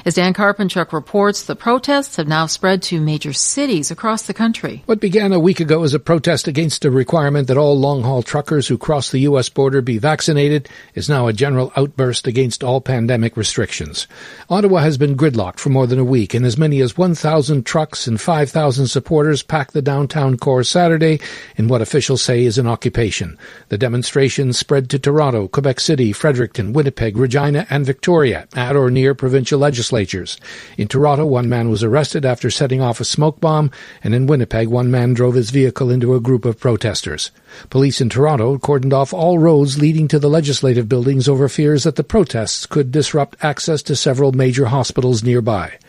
As Dan Karpinchuk reports, the protests have now spread to major cities across the country. What began a week ago as a protest against a requirement that all long-haul truckers who cross the U.S. border be vaccinated is now a general outburst against all pandemic restrictions. Ottawa has been gridlocked for more than a week, and as many as 1,000 trucks and 5,000 supporters packed the downtown core Saturday in what officials say is an occupation. The demonstrations spread to Toronto, Quebec City, Fredericton, Winnipeg, Regina, and Victoria, at or near provincial legislatures. In Toronto, one man was arrested after setting off a smoke bomb, and in Winnipeg, one man drove his vehicle into a group of protesters. Police in Toronto cordoned off all roads leading to the legislative buildings over fears that the protests could disrupt access to several major hospitals nearby.